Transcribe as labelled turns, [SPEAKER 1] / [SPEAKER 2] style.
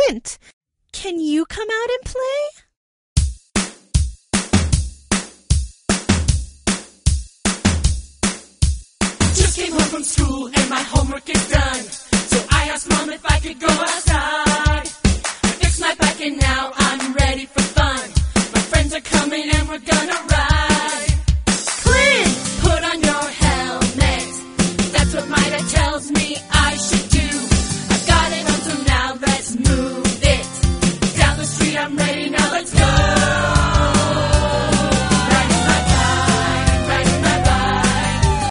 [SPEAKER 1] Clint, can you come out and play?
[SPEAKER 2] Just came home from school and my homework is done. So I asked Mom if I could go outside. I fixed my bike and now I'm ready for fun. My friends are coming and we're gonna ride.